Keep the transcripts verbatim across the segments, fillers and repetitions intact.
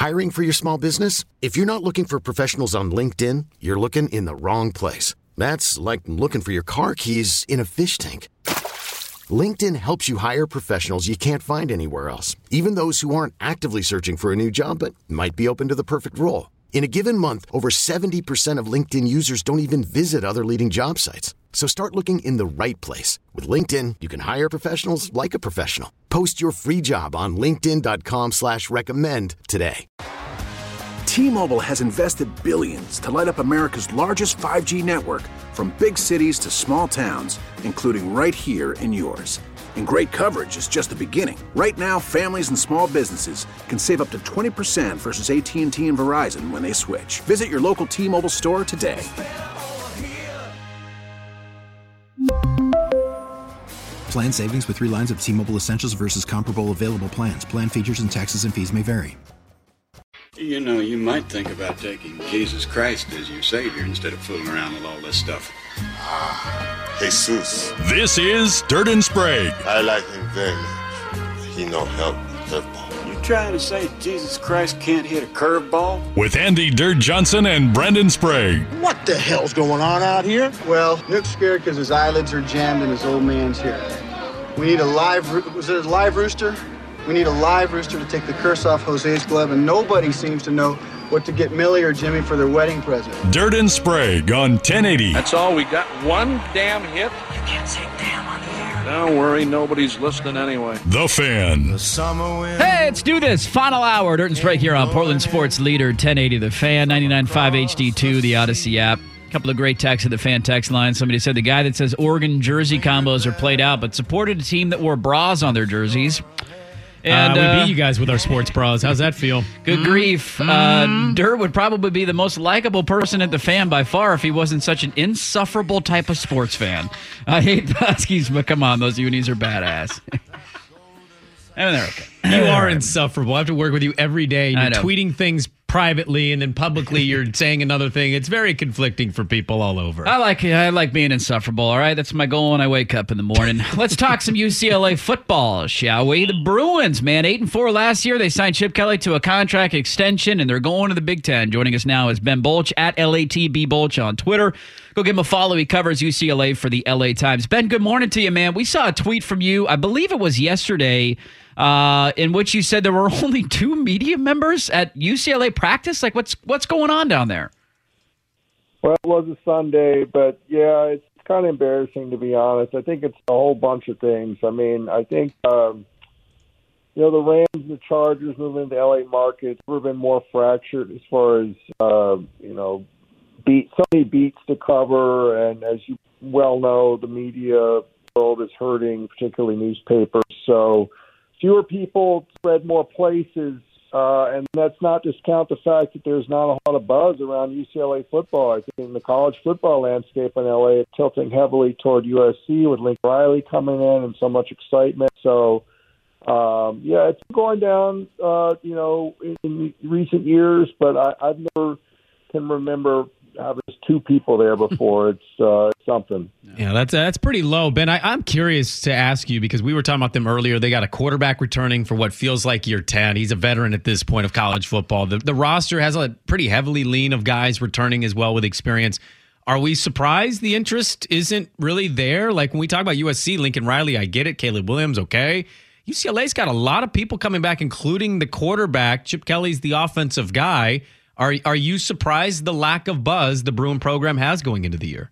Hiring for your small business? If you're not looking for professionals on LinkedIn, you're looking in the wrong place. That's like looking for your car keys in a fish tank. LinkedIn helps you hire professionals you can't find anywhere else, even those who aren't actively searching for a new job but might be open to the perfect role. In a given month, over seventy percent of LinkedIn users don't even visit other leading job sites. So start looking in the right place. With LinkedIn, you can hire professionals like a professional. Post your free job on linkedin dot com slash recommend today. T-Mobile has invested billions to light up America's largest five G network, from big cities to small towns, including right here in yours. And great coverage is just the beginning. Right now, families and small businesses can save up to twenty percent versus A T and T and Verizon when they switch. Visit your local T-Mobile store today. Plan savings with three lines of T-Mobile Essentials versus comparable available plans. Plan features and taxes and fees may vary. You know, you might think about taking Jesus Christ as your Savior instead of fooling around with all this stuff. Ah, Jesus. This is Dirt and Sprague. I like him very much. He no help curveball. You trying to say Jesus Christ can't hit a curveball? With Andy Dirt Johnson and Brendan Sprague. What the hell's going on out here? Well, Nick's scared because his eyelids are jammed and his old man's here. We need a live, was it a live rooster? We need a live rooster to take the curse off Jose's glove, and nobody seems to know what to get Millie or Jimmy for their wedding present. Dirt and Sprague on ten eighty. That's all? We got one damn hit? You can't say damn on the air. Don't worry, nobody's listening anyway. The Fan. The hey, let's do this. Final hour. Dirt and Sprague here on Portland Sports Leader ten eighty The Fan, ninety-nine point five H D two, the Odyssey app. A couple of great texts at the Fan text line. Somebody said the guy that says Oregon jersey combos are played out, but supported a team that wore bras on their jerseys. And, uh, we uh, beat you guys with our sports bras. How's that feel? Good mm-hmm. grief. Mm-hmm. Uh, Dirt would probably be the most likable person at the Fan by far if he wasn't such an insufferable type of sports fan. I hate the Huskies, but come on, those unis are badass. I mean, they're okay. You are insufferable. I have to work with you every day. You're tweeting things privately, and then publicly you're saying another thing. It's very conflicting for people all over. I like I like being insufferable, all right? That's my goal when I wake up in the morning. Let's talk some U C L A football, shall we? The Bruins, man, eight and four last year. They signed Chip Kelly to a contract extension, and they're going to the Big Ten. Joining us now is Ben Bolch at L A T B Bolch on Twitter. Go give him a follow. He covers U C L A for the L A Times. Ben, good morning to you, man. We saw a tweet from you, I believe it was yesterday, uh, in which you said there were only two media members at U C L A practice. Like, what's what's going on down there? Well, it was a Sunday, but yeah, it's kind of embarrassing, to be honest. I think it's a whole bunch of things. I mean, I think, um, you know, the Rams and the Chargers moving into the L A market, it's never been more fractured as far as, uh, you know, beat so many beats to cover. And as you well know, the media world is hurting, particularly newspapers. So fewer people spread more places. Uh, and that's not discount the fact that there's not a lot of buzz around U C L A football. I think in the college football landscape in L A, it's tilting heavily toward U S C with Lincoln Riley coming in and so much excitement. So, um, yeah, it's going down, uh, you know, in, in recent years, but I, I've never can remember having two people there before. It's uh, something. Yeah, that's that's pretty low. Ben, I, I'm curious to ask you, because we were talking about them earlier. They got a quarterback returning for what feels like year ten. He's a veteran at this point of college football. The, the roster has a pretty heavily lean of guys returning as well with experience. Are we surprised the interest isn't really there? Like when we talk about U S C, Lincoln Riley, I get it. Caleb Williams, okay. U C L A's got a lot of people coming back, including the quarterback. Chip Kelly's the offensive guy. Are are you surprised the lack of buzz the Bruin program has going into the year?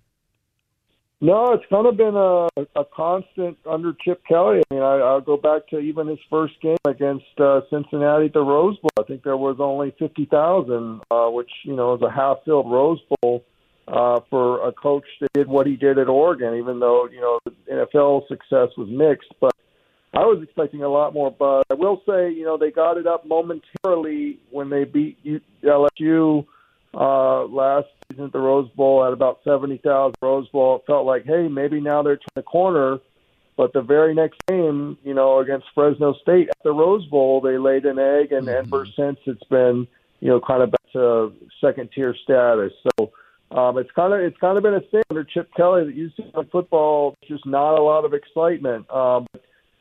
No, it's kind of been a, a constant under Chip Kelly. I mean, I, I'll go back to even his first game against uh, Cincinnati at the Rose Bowl. I think there was only fifty thousand, uh, which, you know, is a half-filled Rose Bowl uh, for a coach that did what he did at Oregon, even though, you know, the N F L success was mixed. But I was expecting a lot more buzz. I will say, you know, they got it up momentarily when they beat L S U uh, last season at the Rose Bowl at about seventy thousand Rose Bowl. It felt like, hey, maybe now they're turning the corner. But the very next game, you know, against Fresno State at the Rose Bowl, they laid an egg, and mm-hmm. ever since it's been, you know, kind of back to second-tier status. So um, it's kind of it's kind of been a thing under Chip Kelly that U C L A football, just not a lot of excitement. Um,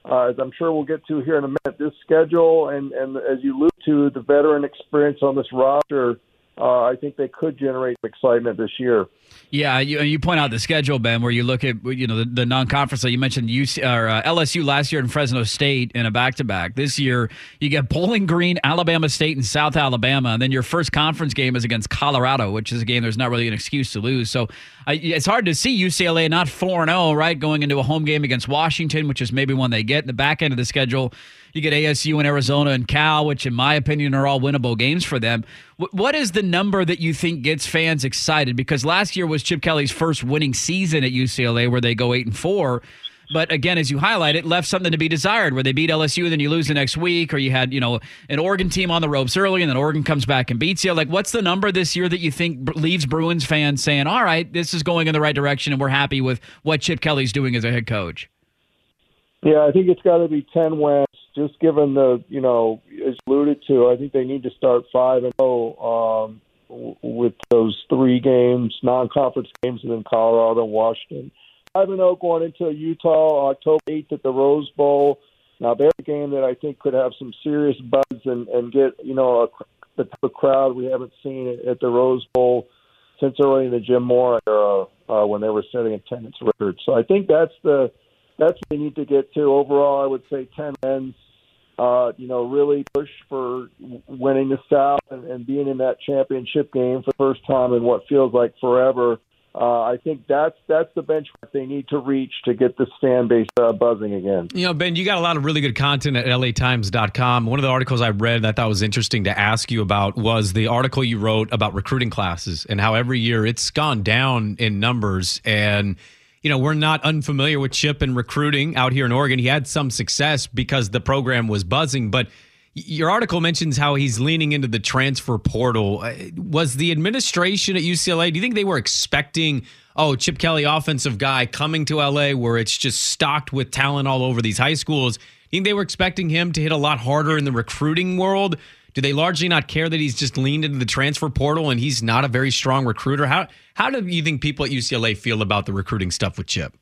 uh, as I'm sure we'll get to here in a minute, this schedule and, and as you allude to, the veteran experience on this roster, uh, I think they could generate excitement this year. Yeah, you, you point out the schedule, Ben, where you look at you know the, the non-conference. So you mentioned U C, or, uh, L S U last year and Fresno State in a back-to-back. This year, you get Bowling Green, Alabama State, and South Alabama, and then your first conference game is against Colorado, which is a game there's not really an excuse to lose. So I, it's hard to see U C L A not four and oh, right, going into a home game against Washington, which is maybe one they get. In the back end of the schedule, you get A S U and Arizona and Cal, which in my opinion are all winnable games for them. What is the number that you think gets fans excited? Because last year was Chip Kelly's first winning season at U C L A where they go eight and four. But again, as you highlight, it left something to be desired where they beat L S U and then you lose the next week, or you had, you know, an Oregon team on the ropes early and then Oregon comes back and beats you. Like, what's the number this year that you think leaves Bruins fans saying, all right, this is going in the right direction and we're happy with what Chip Kelly's doing as a head coach? Yeah, I think it's got to be ten wins. Just given the, you know, as alluded to, I think they need to start five and oh um, with those three games, non-conference games, and then Colorado and Washington. Five and oh going into Utah October eighth at the Rose Bowl. Now, they're a game that I think could have some serious buzz and, and get, you know, a, the type of crowd we haven't seen at the Rose Bowl since early in the Jim Mora era uh, when they were setting attendance records. So I think that's the that's what they need to get to. Overall, I would say ten wins. Uh, you know, really push for winning the South and, and being in that championship game for the first time in what feels like forever. Uh, I think that's that's the benchmark they need to reach to get this fan base uh, buzzing again. You know, Ben, you got a lot of really good content at L A Times dot com. One of the articles I read that I thought was interesting to ask you about was the article you wrote about recruiting classes and how every year it's gone down in numbers. And you know, we're not unfamiliar with Chip and recruiting out here in Oregon. He had some success because the program was buzzing, but your article mentions how he's leaning into the transfer portal. Was the administration at U C L A, do you think they were expecting, oh, Chip Kelly, offensive guy, coming to L A where it's just stocked with talent all over these high schools? Do you think they were expecting him to hit a lot harder in the recruiting world? Do they largely not care that he's just leaned into the transfer portal and he's not a very strong recruiter? How how do you think people at U C L A feel about the recruiting stuff with Chip?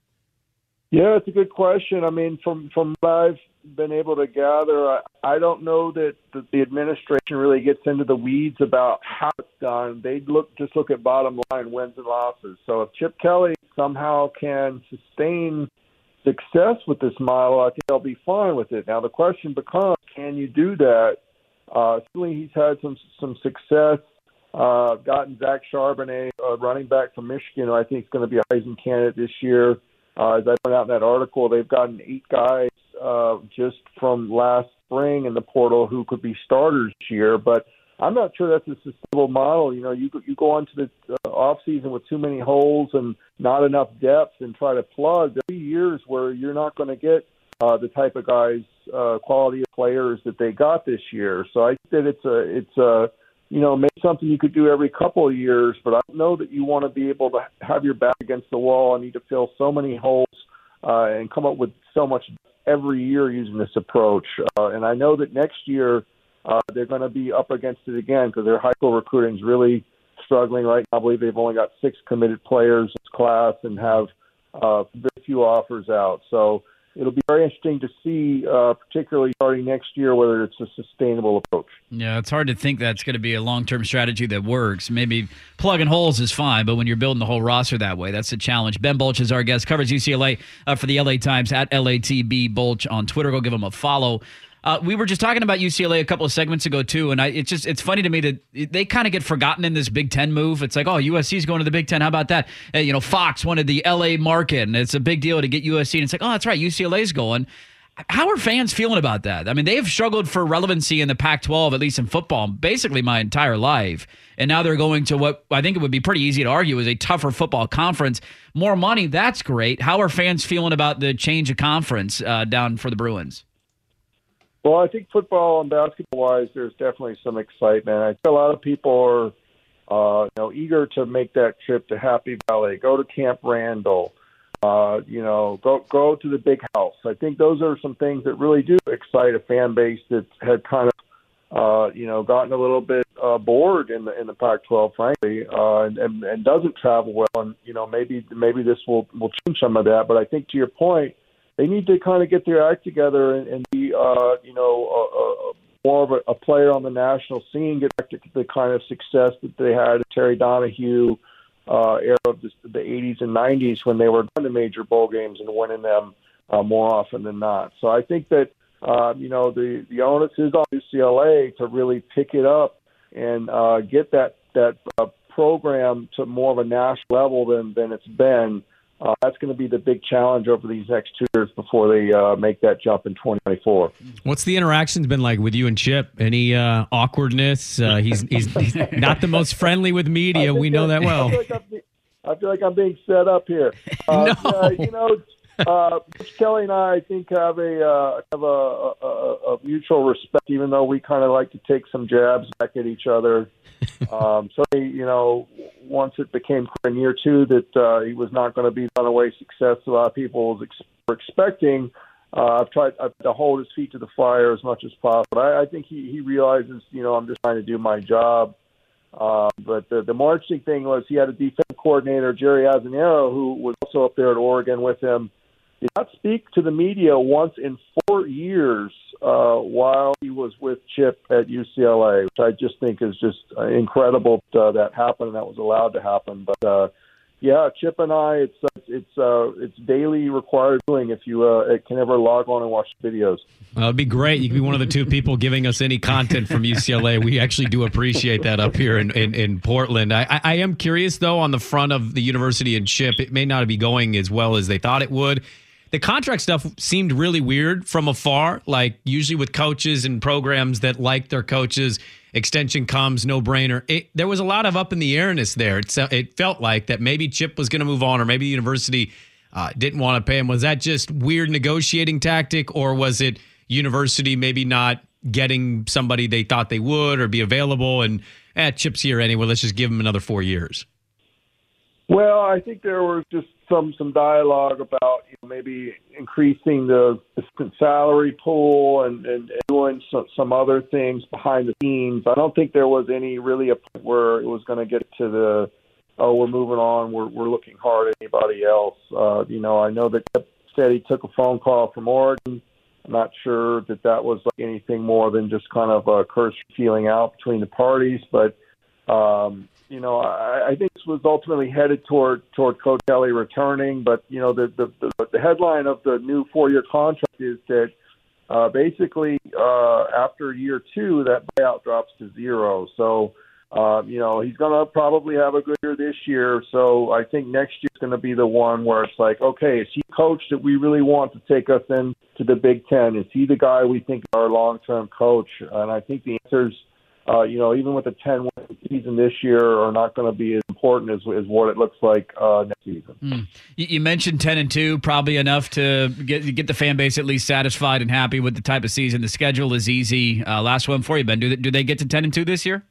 Yeah, it's a good question. I mean, from, from what I've been able to gather, I, I don't know that the, the administration really gets into the weeds about how it's done. They look just look at bottom line wins and losses. So if Chip Kelly somehow can sustain success with this model, I think they'll be fine with it. Now, the question becomes, can you do that? Uh, certainly he's had some some success, uh, gotten Zach Charbonnet, a running back from Michigan, who I think is going to be a Heisman candidate this year. Uh, as I pointed out in that article, they've gotten eight guys uh, just from last spring in the portal who could be starters this year. But I'm not sure that's a sustainable model. You know, you you go into the uh, offseason with too many holes and not enough depth and try to plug. There'll be years where you're not going to get uh, the type of guys, uh, quality of players that they got this year. So I think that it's a it's a you know, maybe something you could do every couple of years, but I don't know that you want to be able to have your back against the wall and need to fill so many holes uh, and come up with so much every year using this approach. Uh, and I know that next year uh, they're going to be up against it again because their high school recruiting is really struggling right now. I believe they've only got six committed players in this class and have uh, very few offers out. So it'll be very interesting to see, uh, particularly starting next year, whether it's a sustainable approach. Yeah, it's hard to think that's going to be a long-term strategy that works. Maybe plugging holes is fine, but when you're building the whole roster that way, that's a challenge. Ben Bolch is our guest, covers U C L A uh, for the L A Times at L A T B Bolch on Twitter. Go give him a follow. Uh, we were just talking about U C L A a couple of segments ago, too, and I, it's just it's funny to me that they kind of get forgotten in this Big Ten move. It's like, oh, U S C's going to the Big Ten. How about that? Uh, you know, Fox wanted the L A market, and it's a big deal to get U S C. And it's like, oh, that's right, U C L A's going. How are fans feeling about that? I mean, they have struggled for relevancy in the Pac twelve, at least in football, basically my entire life. And now they're going to what I think it would be pretty easy to argue is a tougher football conference. More money, that's great. How are fans feeling about the change of conference uh, down for the Bruins? Well, I think football and basketball-wise, there's definitely some excitement. I think a lot of people are, uh, you know, eager to make that trip to Happy Valley, go to Camp Randall, uh, you know, go go to the Big House. I think those are some things that really do excite a fan base that had kind of, uh, you know, gotten a little bit uh, bored in the in the Pac twelve, frankly, uh, and, and and doesn't travel well. And you know, maybe maybe this will will change some of that. But I think to your point, they need to kind of get their act together and, and be, uh, you know, a, a, more of a, a player on the national scene, get back to the kind of success that they had at Terry Donahue uh, era of the, the eighties and nineties when they were going to major bowl games and winning them uh, more often than not. So I think that, uh, you know, the, the onus is on U C L A to really pick it up and uh, get that, that uh, program to more of a national level than, than it's been. Uh, that's going to be the big challenge over these next two years before they uh, make that jump in twenty twenty-four. What's the interactions been like with you and Chip? Any uh, awkwardness? Uh, he's, he's he's not the most friendly with media. We know that well. I feel like I'm, being, I feel like I'm being set up here. Uh, no. uh, you know, uh, Coach Kelly and I, I think, have a uh, have a, a, a mutual respect, even though we kind of like to take some jabs back at each other. um, so, you know, once it became clear in year two that uh, he was not going to be the runaway success a lot of people was ex- were expecting, uh, I've tried I've, to hold his feet to the fire as much as possible. I, I think he, he realizes, you know, I'm just trying to do my job. Uh, but the, the more interesting thing was he had a defensive coordinator, Jerry Azzinaro, who was also up there at Oregon with him. He did not speak to the media once in four years uh, while he was with Chip at U C L A, which I just think is just uh, incredible that uh, that happened and that was allowed to happen. But uh, yeah, Chip and I, it's uh, it's uh, it's daily required doing if you uh, can ever log on and watch videos. Uh, it'd be great. You could be one of the two people giving us any content from U C L A. We actually do appreciate that up here in, in, in Portland. I, I, I am curious, though, on the front of the university and Chip, it may not be going as well as they thought it would. The contract stuff seemed really weird from afar. Like usually with coaches and programs that like their coaches, extension comes, no brainer. It, there was a lot of up in the airness there. It, it felt like that maybe Chip was going to move on or maybe the university uh, didn't want to pay him. Was that just weird negotiating tactic, or was it university maybe not getting somebody they thought they would or be available and eh, Chip's here anyway, let's just give him another four years? Well, I think there was just some some dialogue about, you know, maybe increasing the assistant salary pool and, and, and doing some, some other things behind the scenes. I don't think there was any really a point where it was going to get to the, oh, we're moving on, we're we're looking hard at anybody else. Uh, you know, I know that Chip said he took a phone call from Oregon. I'm not sure that that was like anything more than just kind of a cursory feeling out between the parties, but um, you know, I, I think this was ultimately headed toward toward Coach Kelly returning. But you know, the the, the, the headline of the new four-year contract is that uh, basically uh, after year two, that buyout drops to zero. So uh, you know, he's going to probably have a good year this year. So I think next year is going to be the one where it's like, okay, is he a coach that we really want to take us into the Big Ten? Is he the guy we think is our long-term coach? And I think the answer's, Uh, you know, even with a ten-win season this year, are not going to be as important as, as what it looks like uh, next season. Mm. You, you mentioned ten and two, probably enough to get get the fan base at least satisfied and happy with the type of season. The schedule is easy. Uh, last one for you, Ben. Do they, do they get to ten and two this year?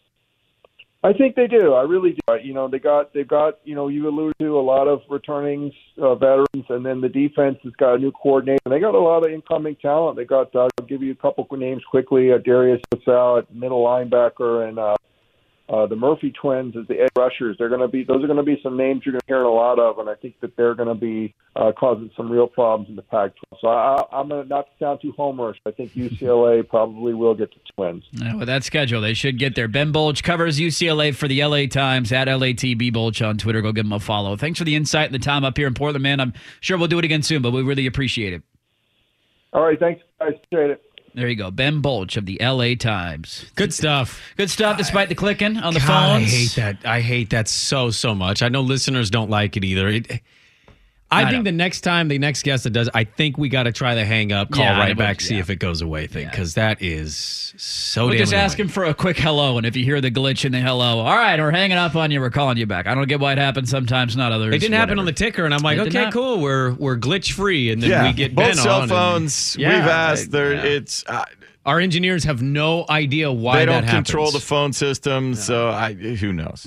I think they do. I really do. You know, they got they've got you know you alluded to a lot of returning uh, veterans, and then the defense has got a new coordinator. They got a lot of incoming talent. They got uh, I'll give you a couple of names quickly: uh, Darius Vassell at middle linebacker, and uh, uh, the Murphy twins as the edge rushers. They're going to be those are going to be some names you're going to hear a lot of, and I think that they're going to be uh, causing some real problems in the Pac twelve. So I, I'm going to not sound too homerish. I think U C L A probably will get to two wins. Yeah, with that schedule, they should get there. Ben Bolch covers U C L A for the L A Times at L A T B Bolch on Twitter. Go give him a follow. Thanks for the insight and the time up here in Portland, man. I'm sure we'll do it again soon, but we really appreciate it. All right, thanks, guys. Appreciate it. There you go. Ben Bolch of the L A Times. Good stuff. Good stuff, despite the clicking on the God, phones. I hate that. I hate that so, so much. I know listeners don't like it either. It, I, I think know. the next time, the next guest that does, I think we got to try the hang up, call yeah, right back, yeah. see if it goes away thing, because yeah. that is so we'll damn just annoying. ask him for a quick hello, and if you hear the glitch in the hello, all right, we're hanging up on you, we're calling you back. I don't get why it happens sometimes, not others. It didn't whatever. happen on the ticker, and I'm like, it okay, cool, we're we're glitch free, and then yeah. we get both Ben cell on phones. And, yeah, we've asked. There, yeah. it's. Uh, Our engineers have no idea why they that don't happens. control the phone system, no. so I, who knows?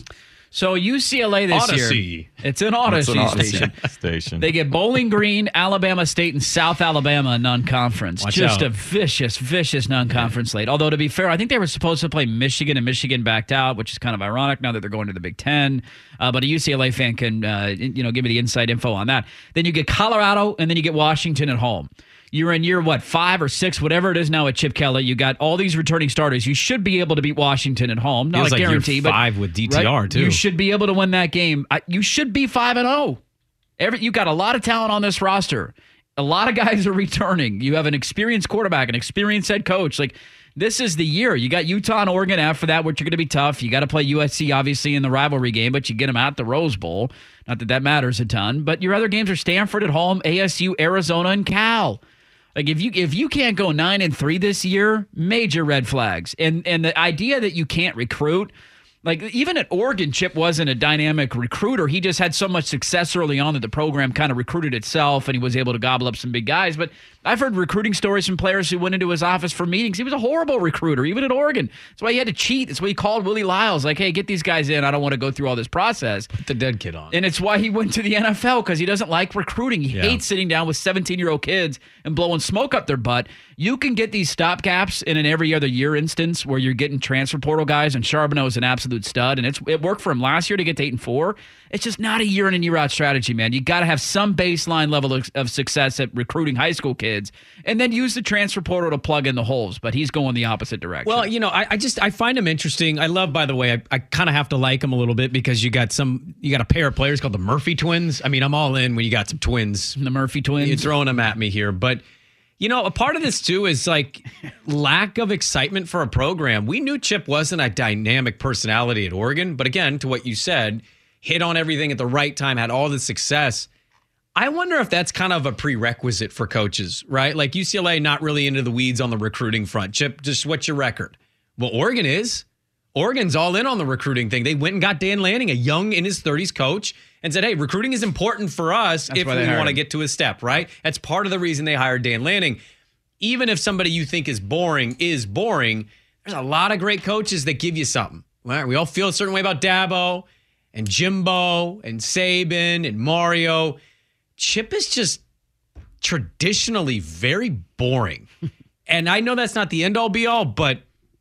So U C L A this Odyssey. year, it's an Odyssey, It's an Odyssey station. station. They get Bowling Green, Alabama State, and South Alabama non-conference. Watch Just out. a vicious, vicious non-conference slate. Although, to be fair, I think they were supposed to play Michigan, and Michigan backed out, which is kind of ironic now that they're going to the Big Ten. Uh, but a U C L A fan can, uh, you know, give me the inside info on that. Then you get Colorado, and then you get Washington at home. You're in year, what, five or six, whatever it is now at Chip Kelly. You got all these returning starters. You should be able to beat Washington at home. Not Feels a like year guarantee, but five with D T R, right? too. You should be able to win that game. I, you should be five and zero. Every you got a lot of talent on this roster. A lot of guys are returning. You have an experienced quarterback, an experienced head coach. Like, this is the year. You got Utah and Oregon after that, which are going to be tough. You got to play U S C, obviously, in the rivalry game, but you get them at the Rose Bowl. Not that that matters a ton. But your other games are Stanford at home, A S U, Arizona, and Cal. Like, if you if you can't go nine and three this year, major red flags. And and the idea that you can't recruit, like, even at Oregon, Chip wasn't a dynamic recruiter. He just had so much success early on that the program kind of recruited itself, and he was able to gobble up some big guys. But I've heard recruiting stories from players who went into his office for meetings. He was a horrible recruiter, even at Oregon. That's why he had to cheat. That's why he called Willie Lyles, like, hey, get these guys in. I don't want to go through all this process. Put the dead kid on. And it's why he went to the N F L, because he doesn't like recruiting. He Yeah. hates sitting down with seventeen-year-old kids and blowing smoke up their butt. You can get these stopgaps in an every other year instance where you're getting transfer portal guys, and Charbonneau is an absolute stud, and it's it worked for him last year to get to eight and four. It's just not a year in and year out strategy, man. You got to have some baseline level of, of success at recruiting high school kids, and then use the transfer portal to plug in the holes. But he's going the opposite direction. Well, you know, I, I just I find him interesting. I love, by the way, I, I kind of have to like him a little bit because you got some you got a pair of players called the Murphy twins. I mean, I'm all in when you got some twins. The Murphy twins. You're throwing them at me here, but you know, a part of this too is like lack of excitement for a program. We knew Chip wasn't a dynamic personality at Oregon, but again, to what you said, hit on everything at the right time, had all the success. I wonder if that's kind of a prerequisite for coaches, right? Like U C L A not really into the weeds on the recruiting front. Chip, just what's your record? Well, Oregon is. Oregon's all in on the recruiting thing. They went and got Dan Lanning, a young in his thirties coach, and said, hey, recruiting is important for us That's if why we they hired want to him. get to a step, right? That's part of the reason they hired Dan Lanning. Even if somebody you think is boring is boring, there's a lot of great coaches that give you something. Right? We all feel a certain way about Dabo and Jimbo and Saban and Mario. Chip is just traditionally very boring. And I know that's not the end all be all, but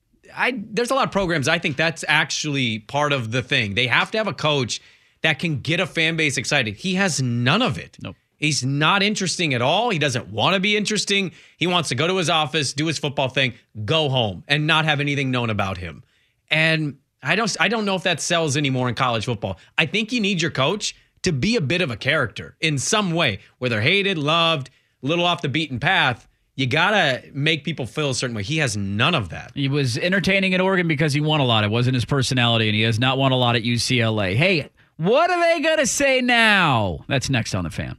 I there's a lot of programs I think that's actually part of the thing. They have to have a coach that can get a fan base excited. He has none of it. Nope. He's not interesting at all. He doesn't want to be interesting. He wants to go to his office, do his football thing, go home, and not have anything known about him. And I don't I don't know if that sells anymore in college football. I think you need your coach to be a bit of a character in some way, whether hated, loved, a little off the beaten path. You got to make people feel a certain way. He has none of that. He was entertaining at Oregon because he won a lot. It wasn't his personality, and he has not won a lot at U C L A. Hey, what are they going to say now? That's next on The Fan.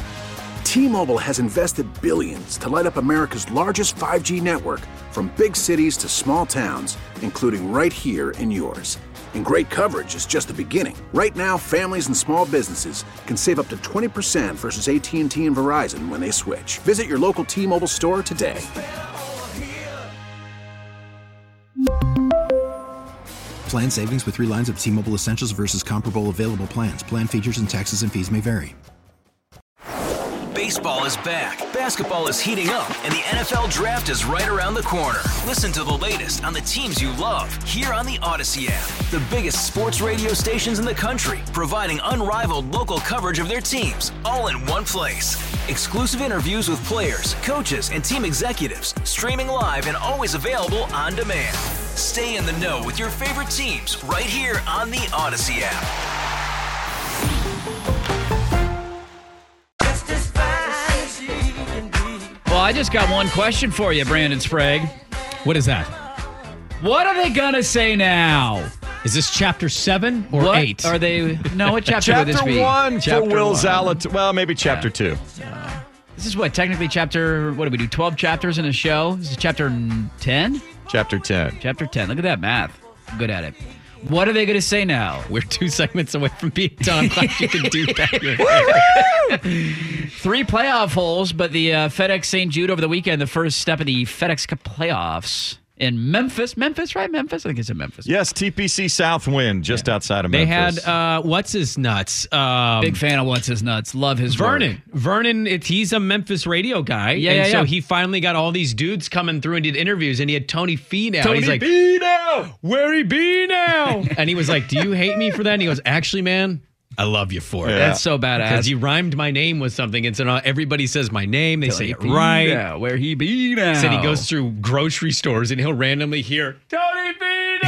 T-Mobile has invested billions to light up America's largest five G network, from big cities to small towns, including right here in yours. And great coverage is just the beginning. Right now, families and small businesses can save up to twenty percent versus A T and T and Verizon when they switch. Visit your local T-Mobile store today. Plan savings with three lines of T-Mobile Essentials versus comparable available plans. Plan features and taxes and fees may vary. Baseball is back, basketball is heating up, and the N F L Draft is right around the corner. Listen to the latest on the teams you love here on the Odyssey app. The biggest sports radio stations in the country, providing unrivaled local coverage of their teams, all in one place. Exclusive interviews with players, coaches, and team executives, streaming live and always available on demand. Stay in the know with your favorite teams right here on the Odyssey app. Well, I just got one question for you, Brandon Sprague. What is that? What are they going to say now? Is this chapter seven or what eight? Are they? No, what chapter, would this Chapter be? one Chapter for Will one. Zalatoris. Well, maybe chapter two. This is what, technically chapter, what do we do, twelve chapters in a show? This is chapter ten? Chapter ten. Chapter ten. Look at that math. I'm good at it. What are they going to say now? We're two segments away from being done. I'm glad you can do that. Three playoff holes, but the uh, FedEx Saint Jude over the weekend, the first step of the FedEx Cup playoffs. in Memphis. Memphis, right? Memphis? I think it's in Memphis. Yes, T P C South win just yeah. outside of they Memphis. They had, uh, what's his nuts? Um, Big fan of what's his nuts. Love his Vernon. work. Vernon, it, he's a Memphis radio guy. Yeah, and yeah, so yeah. he finally got all these dudes coming through and did interviews, and he had Tony Finau. Tony he's like, Finau! Where he be now? And he was like, do you hate me for that? And he goes, actually, man, I love you for it. Yeah. That's so badass. Because you rhymed my name with something. And so now everybody says my name. They Tony say it right. Finau, where he be now? Said he goes through grocery stores and he'll randomly hear, Tony Finau!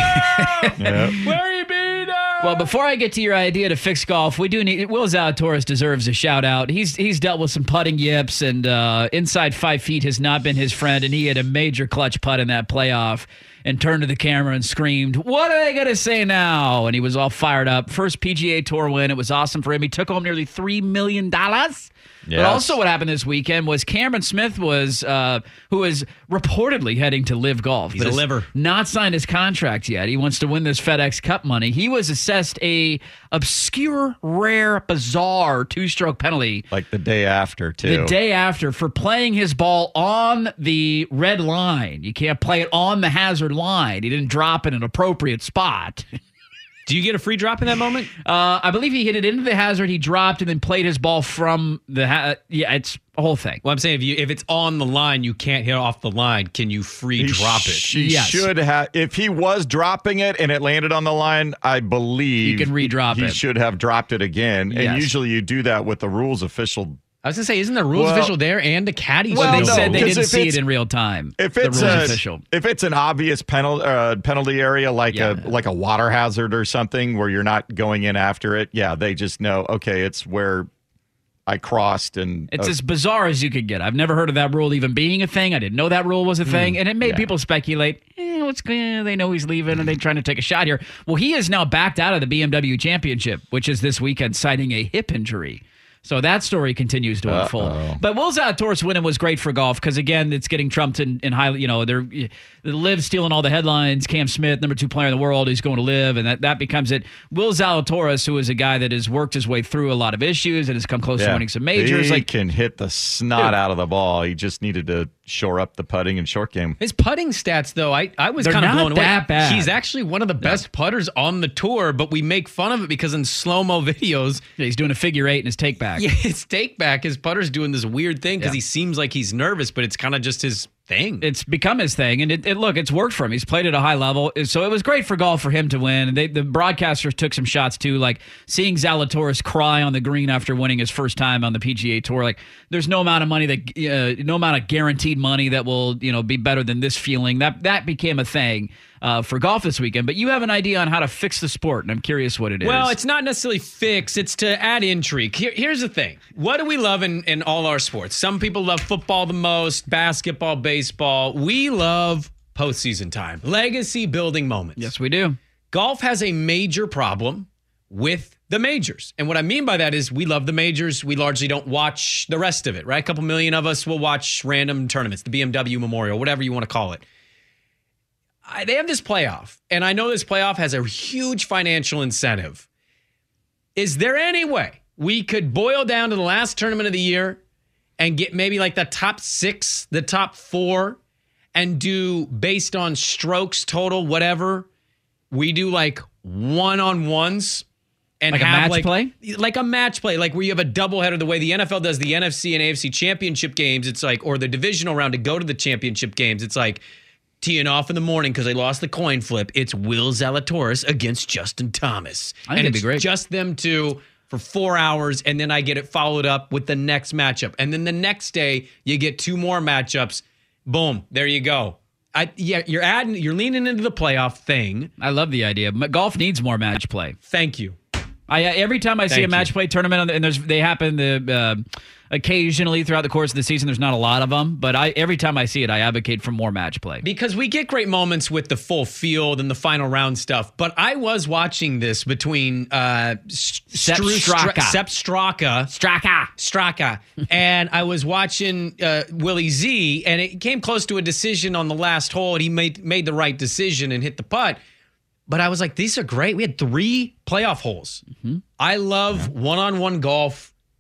yeah. Where he be now? Well, before I get to your idea to fix golf, we do need Will Zalatoris deserves a shout out. He's he's dealt with some putting yips, and uh, inside five feet has not been his friend, and he had a major clutch putt in that playoff and turned to the camera and screamed, "What are they going to say now?" And he was all fired up. First P G A Tour win. It was awesome for him. He took home nearly three million dollars. Yes. But also what happened this weekend was Cameron Smith was, uh, who is reportedly heading to Live Golf. He's a liver. Not signed his contract yet. He wants to win this FedEx Cup money. He was assessed a obscure, rare, bizarre two-stroke penalty. Like the day after, too. The day after for playing his ball on the red line. You can't play it on the hazard line. He didn't drop in an appropriate spot. Do you get a free drop in that moment? Uh, I believe he hit it into the hazard. He dropped and then played his ball from the ha- yeah. It's a whole thing. Well, I'm saying if you if it's on the line, you can't hit off the line. Can you free he drop it? She yes. should have. If he was dropping it and it landed on the line, I believe you can redrop he it. should have dropped it again. Yes. And usually you do that with the rules official. I was going to say, isn't the rules well, official there and the caddy? Well, they no, said they didn't see it in real time. If it's the rules a, official. if it's an obvious penalty uh, penalty area like Yeah. a like a water hazard or something where you're not going in after it, yeah, they just know. Okay, it's where I crossed, and It's uh, as bizarre as you could get. I've never heard of that rule even being a thing. I didn't know that rule was a thing, and it made yeah. people speculate. Eh, what's going? They know he's leaving, and they're trying to take a shot here. Well, he is now backed out of the B M W Championship, which is this weekend, citing a hip injury. So that story continues to unfold. Uh-oh. But Will Zalatoris winning was great for golf because, again, it's getting trumped in, in high, you know, they're the Live stealing all the headlines. Cam Smith, number two player in the world, he's going to Live, and that, that becomes it. Will Zalatoris, who is a guy that has worked his way through a lot of issues and has come close yeah. to winning some majors. He like can hit the snot Dude. out of the ball. He just needed to shore up the putting and short game. His putting stats, though, I, I was They're kind of not blown away. that bad. He's actually one of the best putters on the tour, but we make fun of it because in slow-mo videos, Yeah, he's doing a figure eight in his take back. yeah, his take back, his putter's doing this weird thing because Yeah. he seems like he's nervous, but it's kind of just his thing. It's become his thing, and it, it look, it's worked for him. He's played at a high level, so it was great for golf for him to win. And they, the broadcasters took some shots too, like seeing Zalatoris cry on the green after winning his first time on the P G A Tour. Like, there's no amount of money that, uh, no amount of guaranteed money that will, you know, be better than this feeling. That that became a thing uh, for golf this weekend. But you have an idea on how to fix the sport, and I'm curious what it is. Well, it's not necessarily fix, it's to add intrigue. Here, here's the thing. What do we love in, in all our sports? Some people love football the most, basketball, baseball. We love postseason time, legacy building moments. Yes, we do. Golf has a major problem with the majors. And what I mean by that is we love the majors. We largely don't watch the rest of it, right? A couple million of us will watch random tournaments, the B M W Memorial, whatever you want to call it. I, they have this playoff, and I know this playoff has a huge financial incentive. Is there any way we could boil down to the last tournament of the year and get maybe like the top six, the top four, and do based on strokes total, whatever, we do like one-on-ones and Like a have match like, play? like a match play, like where you have a doubleheader the way the N F L does the N F C and A F C championship games. It's like, or the divisional round to go to the championship games. It's like teeing off in the morning because they lost the coin flip. It's Will Zalatoris against Justin Thomas. I think and it'd it's be great. just them two for four hours, and then I get it followed up with the next matchup. And then the next day, you get two more matchups. Boom, there you go. I, yeah, you're adding, you're leaning into the playoff thing. I love the idea. M- Golf needs more match play. Thank you. I uh, every time I see Thank a match you. play tournament, on the, and there's they happen the, uh, occasionally throughout the course of the season. There's not a lot of them, but I every time I see it, I advocate for more match play. Because we get great moments with the full field and the final round stuff. But I was watching this between uh, Sepp Stru- Straka. Sepp Straka. Straka. Straka. And I was watching uh, Willie Z, and it came close to a decision on the last hole, and he made made the right decision and hit the putt. But I was like, these are great. We had three playoff holes. Mm-hmm. I love yeah. one-on-one golf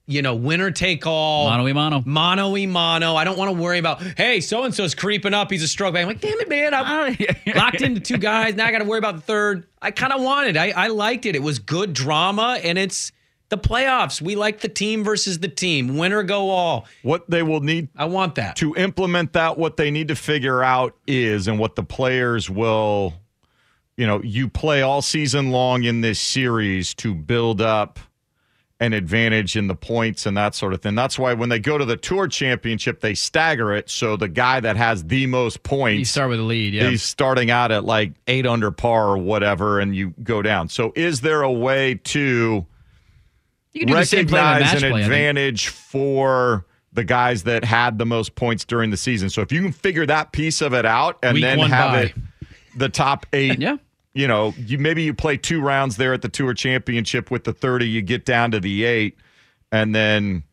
you know, winner take all. Mano y mano. Mano y mano. I don't want to worry about, hey, so-and-so's creeping up. He's a stroke back. I'm like, damn it, man. I'm locked into two guys. Now I got to worry about the third. I kind of wanted. I, I liked it. It was good drama, and it's the playoffs. We like the team versus the team. Winner go all. What they will need I want that. to implement that, what they need to figure out is, and what the players will, you know, you play all season long in this series to build up an advantage in the points and that sort of thing. That's why when they go to the Tour Championship, they stagger it. So the guy that has the most points, You start with a lead, yeah. he's starting out at like eight under par or whatever, and you go down. So is there a way to You can do the same play in a recognize match an play, I think. advantage for the guys that had the most points during the season? So if you can figure that piece of it out and Week then one have bye. it the top eight, Yeah. you know, you maybe you play two rounds there at the Tour Championship with the thirty, you get down to the eight, and then,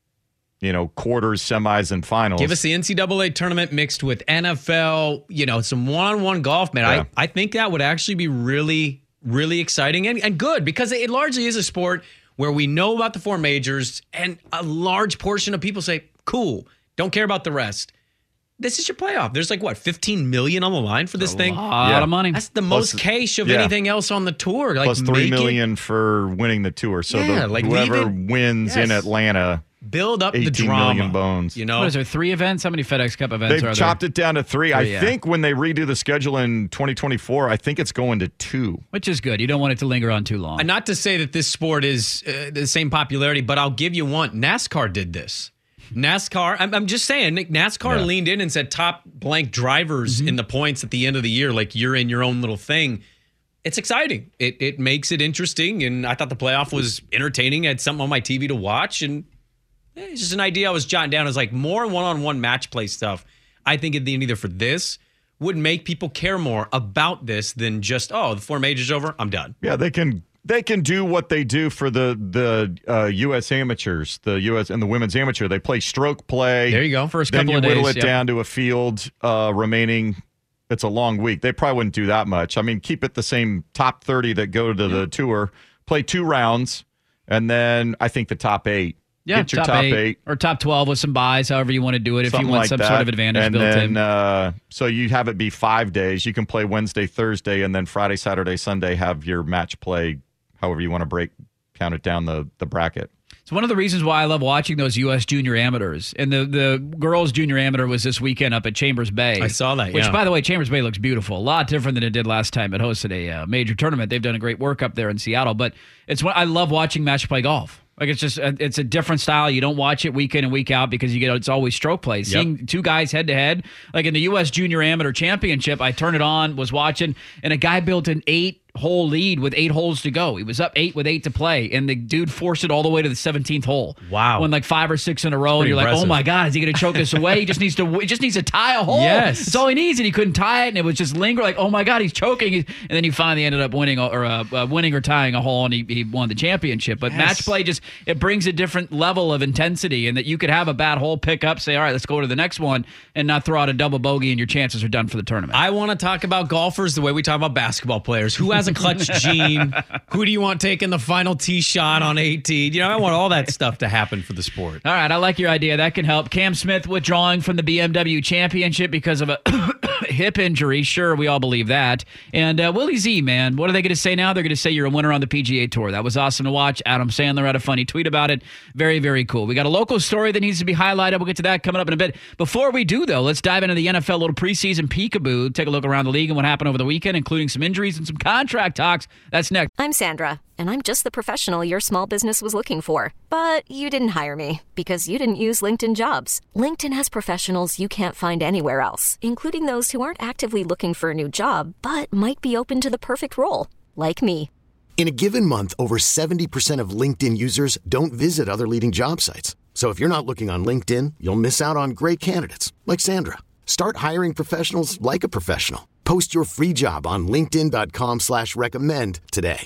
you know, quarters, semis, and finals. Give us the N C double A tournament mixed with N F L, you know, some one-on-one golf, man. Yeah. I, I think that would actually be really, really exciting and, and good because it largely is a sport where we know about the four majors and a large portion of people say, cool, don't care about the rest. This is your playoff. There's like, what, fifteen million on the line for this thing? A lot Yeah. of money. That's the Plus- most cash of yeah. anything else on the tour. Like Plus three make it- million for winning the tour. So Yeah, the, like whoever leave it- wins in Yes. Atlanta, build up the eighteen drama. million bones. You know, What is there, three events? How many FedEx Cup events They've are chopped there? it down to three. I Three, yeah. think when they redo the schedule in twenty twenty-four, I think it's going to two. Which is good. You don't want it to linger on too long. And not to say that this sport is uh, the same popularity, but I'll give you one. NASCAR did this. NASCAR, I'm, I'm just saying, Nick, NASCAR Yeah. leaned in and said top blank drivers Mm-hmm. in the points at the end of the year, like you're in your own little thing. It's exciting. It it makes it interesting, and I thought the playoff was entertaining. I had something on my T V to watch, and eh, it's just an idea I was jotting down. It's like more one-on-one match play stuff. I think it either for this would make people care more about this than just, oh, the four majors over, I'm done. Yeah, they can they can do what they do for the the uh, U S amateurs, the U S and the women's amateur. They play stroke play. There you go. First Then couple you of whittle days, it yep. down to a field uh, remaining. It's a long week. They probably wouldn't do that much. I mean, keep it the same top thirty that go to the tour. Play two rounds, and then I think the top eight. Yeah, Get your top, eight. or top twelve with some buys, however you want to do it. If Something you want like some that. sort of advantage and built then, in. Uh, so you have it be five days. You can play Wednesday, Thursday, and then Friday, Saturday, Sunday have your match play, however you want to break, count it down the, the bracket. It's one of the reasons why I love watching those U S junior amateurs. And the, the girls junior amateur was this weekend up at Chambers Bay. I saw that, Which, yeah. by the way, Chambers Bay looks beautiful. A lot different than it did last time it hosted a uh, major tournament. They've done a great work up there in Seattle. But it's what I love watching match play golf. Like, it's just, it's a different style. You don't watch it week in and week out because you get, it's always stroke play. Seeing two guys head to head, like in the U S Junior Amateur Championship, I turned it on, was watching, and a guy built an eight hole lead with eight holes to go. He was up eight with eight to play, and the dude forced it all the way to the seventeenth hole. Wow. Won like five or six in a row, and pretty you're like, impressive. oh my God, is he going to choke this away? He just needs to, he just needs to tie a hole. Yes. That's all he needs, and he couldn't tie it, and it was just linger like, oh my God, he's choking. And then he finally ended up winning or uh, uh, winning or tying a hole, and he, he won the championship. But Yes. match play just, it brings a different level of intensity, and that you could have a bad hole, pick up, say, all right, let's go to the next one, and not throw out a double bogey, and your chances are done for the tournament. I want to talk about golfers the way we talk about basketball players. Who has a clutch gene? Who do you want taking the final tee shot on eighteen? You know, I want all that stuff to happen for the sport. All right, I like your idea. That can help. Cam Smith withdrawing from the B M W Championship because of a hip injury. Sure, we all believe that. And uh, Willie Z, man, what are they going to say now? They're going to say you're a winner on the P G A Tour. That was awesome to watch. Adam Sandler had a funny tweet about it. Very, very cool. We got a local story that needs to be highlighted. We'll get to that coming up in a bit. Before we do, though, let's dive into the N F L little preseason peekaboo. Take a look around the league and what happened over the weekend, including some injuries and some contract talks. That's next. I'm Sandra, and I'm just the professional your small business was looking for. But you didn't hire me because you didn't use LinkedIn Jobs. LinkedIn has professionals you can't find anywhere else, including those who aren't actively looking for a new job, but might be open to the perfect role, like me. In a given month, over seventy percent of LinkedIn users don't visit other leading job sites. So if you're not looking on LinkedIn, you'll miss out on great candidates like Sandra. Start hiring professionals like a professional. Post your free job on linkedin dot com slash recommend today.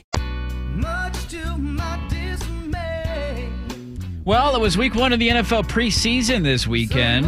Much to my dismay. Well, it was week one of the N F L preseason this weekend.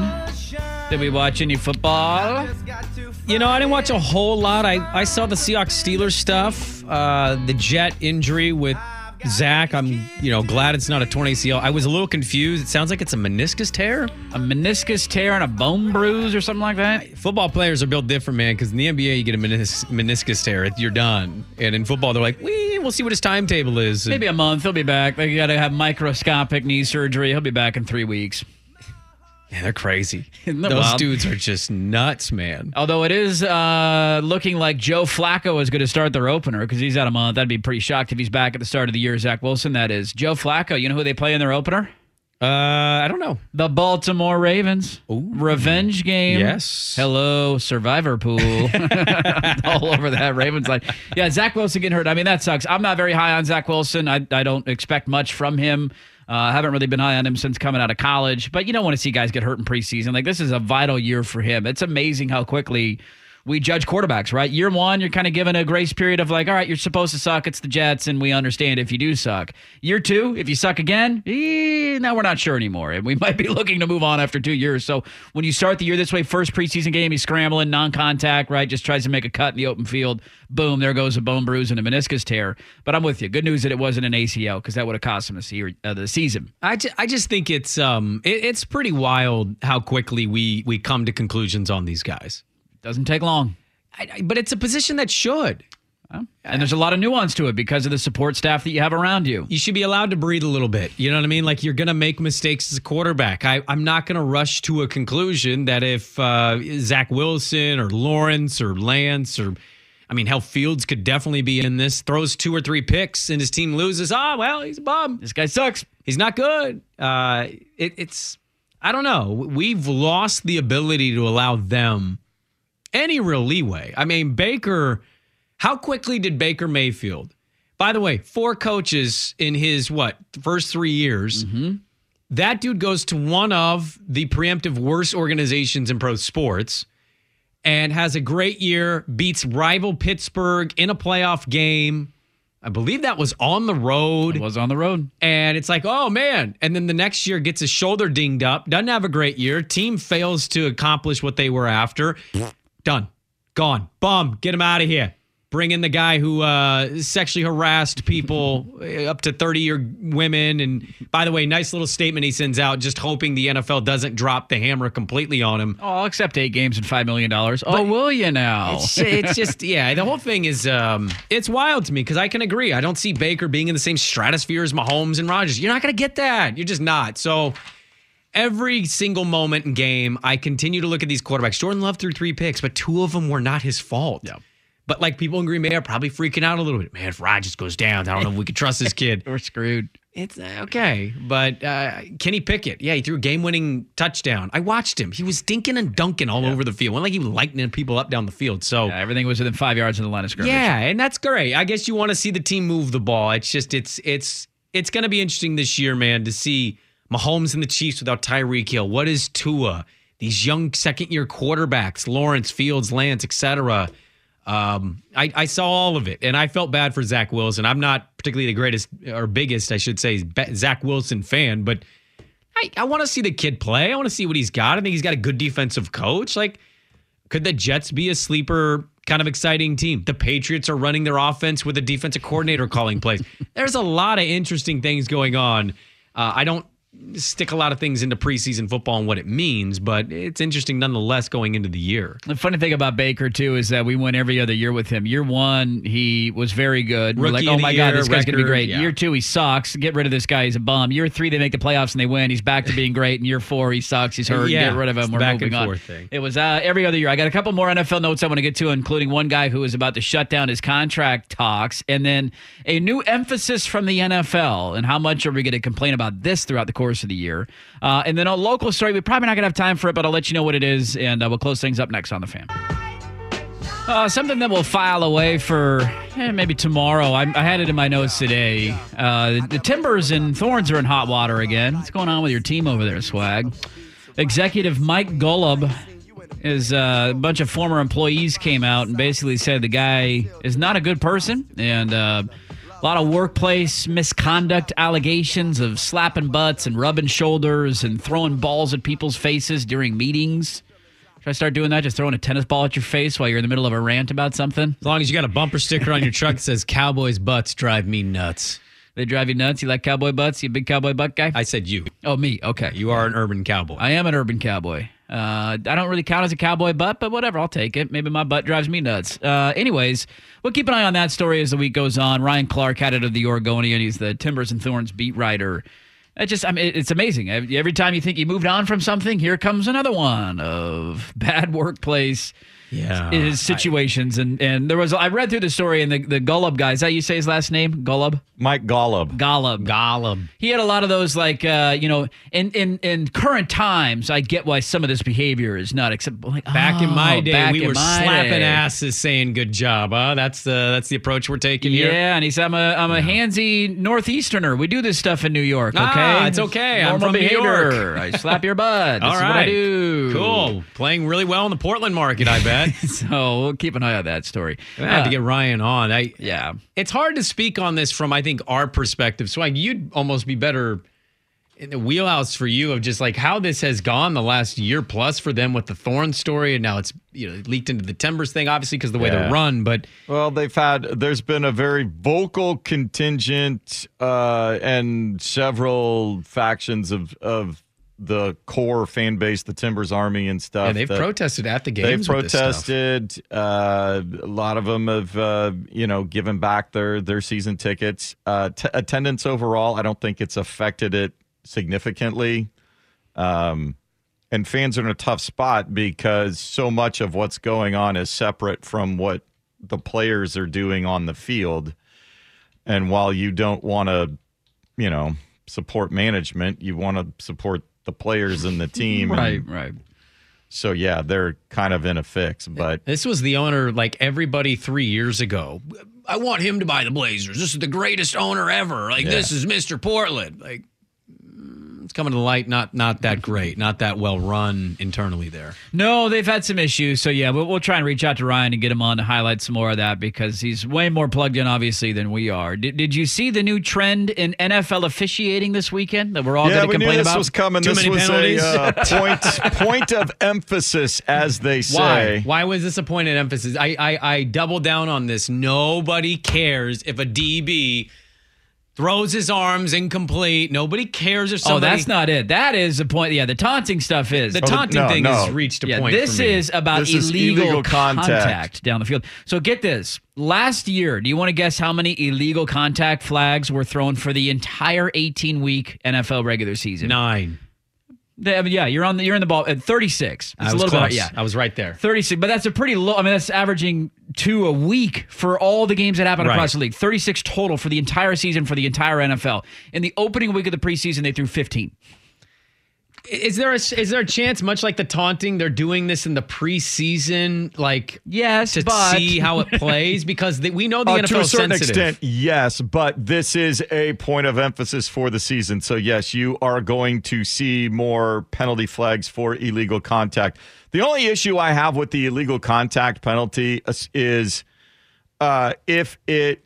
Did we watch any football? You know, I didn't watch a whole lot. I, I saw the Seahawks Steelers stuff, uh, the Jet injury with Zach, I'm you know glad it's not a torn A C L. I was a little confused. It sounds like it's a meniscus tear. A meniscus tear and a bone bruise or something like that? Football players are built different, man, because in the N B A, you get a menis- meniscus tear, you're done. And in football, they're like, we, we'll see what his timetable is. Maybe a month. He'll be back. They got to have microscopic knee surgery. He'll be back in three weeks. Yeah, they're crazy. Isn't that Those wild? dudes are just nuts, man. Although it is uh, looking like Joe Flacco is going to start their opener because he's out a month. I'd be pretty shocked if he's back at the start of the year. Zach Wilson, that is. Joe Flacco, you know who they play in their opener? Uh, I don't know. The Baltimore Ravens. Ooh. Revenge game. Yes. Hello, Survivor Pool. All over that Ravens line. Yeah, Zach Wilson getting hurt. I mean, that sucks. I'm not very high on Zach Wilson. I, I don't expect much from him. I uh, haven't really been high on him since coming out of college, but you don't want to see guys get hurt in preseason. Like, this is a vital year for him. It's amazing how quickly we judge quarterbacks, right? Year one, you're kind of given a grace period of like, all right, you're supposed to suck. It's the Jets, and we understand if you do suck. Year two, if you suck again, eh, now we're not sure anymore, and we might be looking to move on after two years. So when you start the year this way, first preseason game, he's scrambling, non-contact, right? Just tries to make a cut in the open field. Boom, there goes a bone bruise and a meniscus tear. But I'm with you. Good news that it wasn't an A C L because that would have cost him the, se- uh, the season. I, ju- I just think it's um it, it's pretty wild how quickly we we come to conclusions on these guys. Doesn't take long. I, I, but it's a position that should. And there's a lot of nuance to it because of the support staff that you have around you. You should be allowed to breathe a little bit. You know what I mean? Like, you're going to make mistakes as a quarterback. I, I'm not going to rush to a conclusion that if uh, Zach Wilson or Lawrence or Lance or, I mean, hell, Fields could definitely be in this, throws two or three picks and his team loses. Ah, oh, well, he's a bum. This guy sucks. He's not good. Uh, it, it's, I don't know. We've lost the ability to allow them any real leeway. I mean, Baker... How quickly did Baker Mayfield, by the way, four coaches in his, what, first three years, mm-hmm. that dude goes to one of the preemptive worst organizations in pro sports and has a great year, beats rival Pittsburgh in a playoff game. I believe that was on the road. It was on the road. And it's like, oh, man. And then the next year gets his shoulder dinged up, doesn't have a great year, team fails to accomplish what they were after. Done. Gone. Bum. Get him out of here. Bring in the guy who uh, sexually harassed people, up to thirty-year women. And by the way, nice little statement he sends out, just hoping the N F L doesn't drop the hammer completely on him. Oh, I'll accept eight games and five million dollars. Oh, will you now? It's, it's just, yeah, the whole thing is, um, it's wild to me because I can agree. I don't see Baker being in the same stratosphere as Mahomes and Rodgers. You're not going to get that. You're just not. So every single moment in game, I continue to look at these quarterbacks. Jordan Love threw three picks, but two of them were not his fault. Yeah. But like people in Green Bay are probably freaking out a little bit. Man, if Rodgers goes down, I don't know if we can trust this kid. We're screwed. It's uh, okay. But uh, Kenny Pickett, yeah, he threw a game-winning touchdown. I watched him. He was dinking and dunking all yeah. over the field. It wasn't like he was lightning people up down the field. So yeah, everything was within five yards of the line of scrimmage. Yeah, and that's great. I guess you want to see the team move the ball. It's just it's it's it's going to be interesting this year, man, to see Mahomes and the Chiefs without Tyreek Hill. What is Tua? These young second-year quarterbacks, Lawrence, Fields, Lance, et cetera. Um, I, I saw all of it, and I felt bad for Zach Wilson. I'm not particularly the greatest or biggest, I should say, Zach Wilson fan, but I, I want to see the kid play. I want to see what he's got. I think he's got a good defensive coach. Like, could the Jets be a sleeper kind of exciting team? The Patriots are running their offense with a defensive coordinator calling plays. There's a lot of interesting things going on. Uh, I don't stick a lot of things into preseason football and what it means, but it's interesting nonetheless going into the year. The funny thing about Baker, too, is that we went every other year with him. Year one, he was very good. We're Rookie like, oh, my year, God, this guy's going to be great. Yeah. Year two, he sucks. Get rid of this guy. He's a bum. Year three, they make the playoffs and they win. He's back to being great. And year four, he sucks. He's hurt. Yeah, Get rid of him. We're back moving and on. forth thing. It was uh, every other year. I got a couple more N F L notes I want to get to, including one guy who is about to shut down his contract talks, and then a new emphasis from the N F L. And how much are we going to complain about this throughout the course of the year? Uh, and then a local story. We're probably not going to have time for it, but I'll let you know what it is, and uh, we'll close things up next on The Fan. Uh, something that we'll file away for eh, maybe tomorrow. I, I had it in my notes today. Uh, the, the Timbers and Thorns are in hot water again. What's going on with your team over there, Swag? Executive Mike Golub is uh, a bunch of former employees came out and basically said the guy is not a good person, and uh, a lot of workplace misconduct allegations of slapping butts and rubbing shoulders and throwing balls at people's faces during meetings. Should I start doing that? Just throwing a tennis ball at your face while you're in the middle of a rant about something? As long as you got a bumper sticker on your truck that says, Cowboys' butts drive me nuts. They drive you nuts? You like cowboy butts? You a big cowboy butt guy? I said you. Oh, me. Okay. You are an urban cowboy. I am an urban cowboy. Uh, I don't really count as a cowboy butt, but whatever. I'll take it. Maybe my butt drives me nuts. Uh, anyways, we'll keep an eye on that story as the week goes on. Ryan Clark had it of the Oregonian. He's the Timbers and Thorns beat writer. It just, I mean, it's amazing. Every time you think you moved on from something, here comes another one of bad workplace yeah, his situations. I, and, and there was, I read through the story, and the, the Golub guy, is that how you say his last name? Golub? Mike Golub. Golub. Golub. He had a lot of those, like, uh, you know, in, in, in current times, I get why some of this behavior is not acceptable. Like, back oh, in my day, we were slapping day. asses saying good job. Huh? That's the that's the approach we're taking yeah, here. Yeah, and he said, I'm a, I'm a yeah. handsy Northeasterner. We do this stuff in New York, okay? Ah, it's okay. Normal I'm from behavior. New York. I slap your butt. This All is right. what I do. Cool. Playing really well in the Portland market, I bet. So we'll keep an eye on that story. I have uh, to get Ryan on. I, yeah. It's hard to speak on this from, I think, our perspective. So like, you'd almost be better in the wheelhouse for you of just like how this has gone the last year plus for them with the Thorn story. And now it's, you know, leaked into the Timbers thing, obviously, because the way yeah. they're run. But well, they've had, there's been a very vocal contingent uh, and several factions of, of the core fan base, the Timbers Army and stuff. Yeah, they've protested at the games. They've protested. Uh, a lot of them have, uh, you know, given back their their season tickets. Uh, t- attendance overall, I don't think it's affected it significantly. Um, and fans are in a tough spot because so much of what's going on is separate from what the players are doing on the field. And while you don't want to, you know, support management, you want to support the players and the team. Right, and right. So, yeah, they're kind of in a fix. But this was the owner, like everybody three years ago. I want him to buy the Blazers. This is the greatest owner ever. Like, yeah. This is Mister Portland. Like, it's coming to light, not not that great, not that well run internally there. No, they've had some issues. So, yeah, we'll, we'll try and reach out to Ryan and get him on to highlight some more of that because he's way more plugged in, obviously, than we are. Did, did you see the new trend in N F L officiating this weekend that we're all yeah, going to complain knew this about? Was coming. Too this many was penalties? a uh, point, point of emphasis, as they say. Why? Why was this a point of emphasis? I, I, I double down on this. Nobody cares if a D B throws his arms incomplete. Nobody cares if somebody... Oh, that's not it. That is the point. Yeah, the taunting stuff is. The taunting oh, no, thing no. has reached a yeah, point This for me. is about this is illegal, illegal contact. contact down the field. So get this. Last year, do you want to guess how many illegal contact flags were thrown for the entire eighteen-week N F L regular season? Nine. I mean, yeah, you're on the you're in the ball at thirty-six. It's I was a little close. bit, yeah, I was right there. thirty-six, but that's a pretty low. I mean, that's averaging two a week for all the games that happen Right. across the league. thirty-six total for the entire season for the entire N F L. In the opening week of the preseason, they threw fifteen. Is there a is there a chance, much like the taunting, they're doing this in the preseason, like yes, to but... see how it plays? Because they, we know the uh, N F L to a is certain sensitive. extent, yes, but this is a point of emphasis for the season. So yes, you are going to see more penalty flags for illegal contact. The only issue I have with the illegal contact penalty is uh, if it.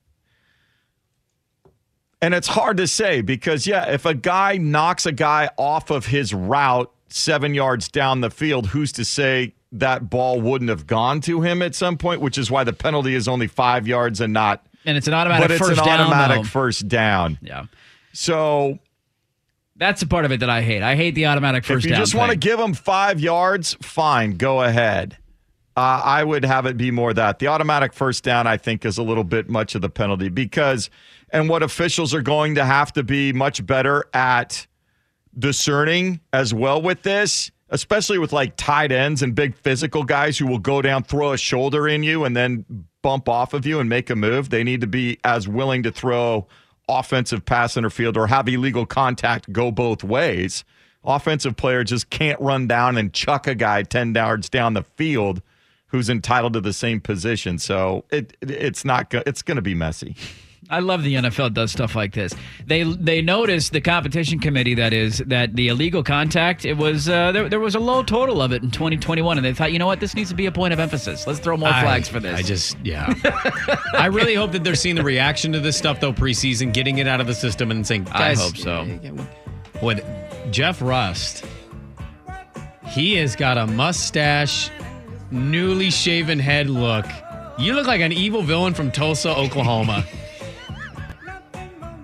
And it's hard to say because, yeah, if a guy knocks a guy off of his route seven yards down the field, who's to say that ball wouldn't have gone to him at some point, which is why the penalty is only five yards and not. And it's an automatic but first it's an down. automatic Though. first down. Yeah. So. That's the part of it that I hate. I hate the automatic first down. If you just want to give him five yards, fine, go ahead. Uh, I would have it be more that. The automatic first down, I think, is a little bit much of the penalty because, and what officials are going to have to be much better at discerning as well with this, especially with like tight ends and big physical guys who will go down, throw a shoulder in you, and then bump off of you and make a move. They need to be as willing to throw offensive pass interfield or have illegal contact go both ways. Offensive player just can't run down and chuck a guy ten yards down the field who's entitled to the same position. So it, it it's not go- it's going to be messy. I love the N F L does stuff like this. They they noticed, the competition committee, that is, that the illegal contact, it was uh, there, there was a low total of it in twenty twenty-one, and they thought, you know what, this needs to be a point of emphasis. Let's throw more I, flags for this. I just, yeah. I really hope that they're seeing the reaction to this stuff, though, preseason, getting it out of the system and saying, guys, I hope so. What Jeff Rust, he has got a mustache, newly shaven head look. You look like an evil villain from Tulsa, Oklahoma.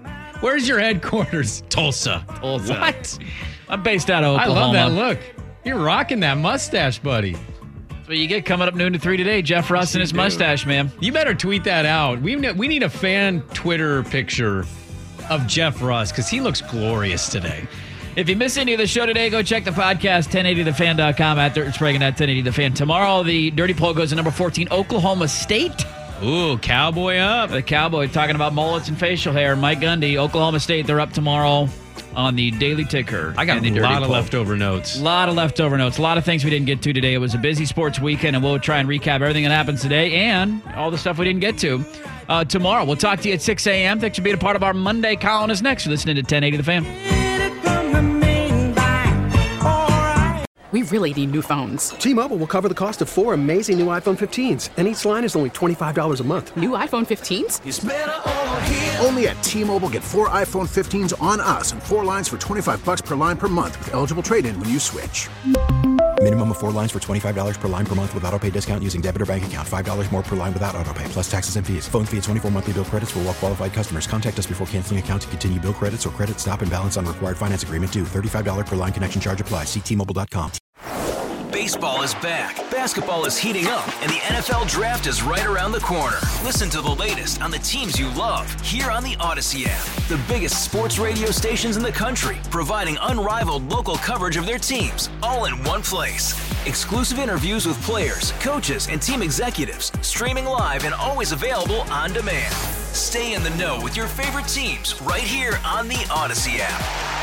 Where's your headquarters? Tulsa. Tulsa. What? I'm based out of I Oklahoma. love that look. You're rocking that mustache, buddy. That's what you get coming up noon to three today. Jeff Russ and his mustache, man. You better tweet that out. We we need a fan Twitter picture of Jeff Russ because he looks glorious today. If you miss any of the show today, go check the podcast, ten eighty the fan dot com, at Dirt and Sprague and at ten eighty the fan. Tomorrow, the Dirty Poll goes to number fourteen, Oklahoma State. Ooh, Cowboy up. The Cowboy talking about mullets and facial hair. Mike Gundy, Oklahoma State, they're up tomorrow on the Daily Ticker. I got a lot of leftover notes. A lot of leftover notes. A lot of things we didn't get to today. It was a busy sports weekend, and we'll try and recap everything that happens today and all the stuff we didn't get to. Uh, tomorrow, we'll talk to you at six a.m. Thanks for being a part of our Monday. Colin is next. You're listening to ten eighty The Fan. We really need new phones. T-Mobile will cover the cost of four amazing new iPhone fifteens, and each line is only twenty-five dollars a month. New iPhone fifteens? It's better over here. Only at T-Mobile, get four iPhone fifteens on us and four lines for twenty-five bucks per line per month with eligible trade-in when you switch. Minimum of four lines for twenty-five dollars per line per month with autopay discount using debit or bank account. five dollars more per line without autopay, plus taxes and fees. Phone fee at twenty-four monthly bill credits for well-qualified customers. Contact us before canceling account to continue bill credits or credit stop and balance on required finance agreement due. thirty-five dollars per line connection charge applies. See T Mobile dot com. Baseball is back, basketball is heating up, and the N F L Draft is right around the corner. Listen to the latest on the teams you love here on the Odyssey app. The biggest sports radio stations in the country, providing unrivaled local coverage of their teams, all in one place. Exclusive interviews with players, coaches, and team executives, streaming live and always available on demand. Stay in the know with your favorite teams right here on the Odyssey app.